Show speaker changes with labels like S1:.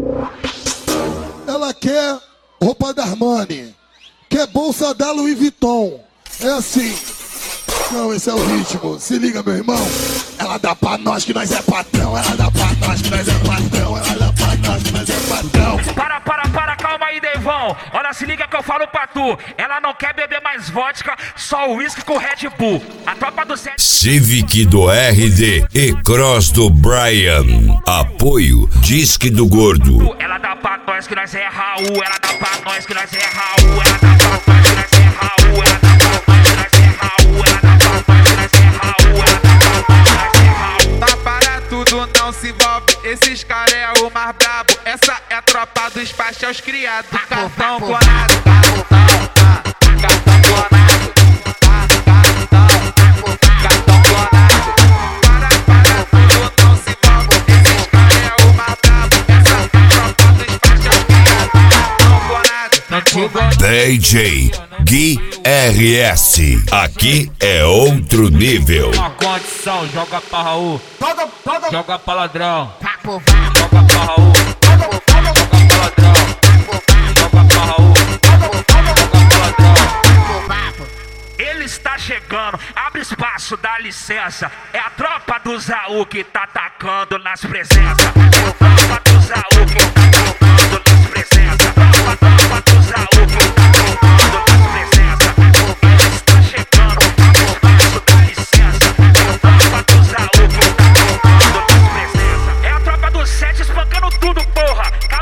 S1: Ela quer roupa da Armani, quer bolsa da Louis Vuitton. É assim. Não, esse é o ritmo. Se liga, meu irmão. Ela dá pra nós que nós é patrão. Ela dá pra nós que nós é patrão. Ela dá pra nós que nós é patrão.
S2: Para, calma aí, Deivão. Olha, se liga que eu falo pra tu. Ela não quer beber mais vodka, só uísque com Red Bull. A tropa do
S3: Civic do RD e Cross do Brian. Apoio Disque do Gordo.
S2: Ela dá pra nós que nós é Raul. Ela dá pra nós que nós é Raul. Ela dá pra nós que nós é Raul. Ela dá pra nós que nós é Raul. Ela dá pra nós que nós é Raul. Ela dá pra nós que nós é Raul.
S4: Tá para tudo, não se envolve. Esses caras é o mais brabo. Essa é a tropa dos pastéis criados. Cartão clonado. Cartão clonado. Cartão clonado. Para tudo, não se envolve. Esses caras é o mais brabo. Essa é a tropa dos pastéis criados. Cartão clonado.
S3: DJ Gui RS. Aqui é outro nível.
S2: Uma condição, joga pra Raul. Joga pra ladrão. Joga pra Raul. Joga pra ladrão. Joga pra Raul. Joga pra ladrão. Ele está chegando, abre espaço, dá licença. É a tropa do Zaú que tá atacando nas presenças. É a tropa do Zaú que tá atacando nas presenças. Tropa do Zaú que tá atacando nas presenças. Ele está chegando, abre espaço, dá licença. É a tropa do Zaú que tá atacando nas presenças. É a tropa do 7 espancando tudo, porra.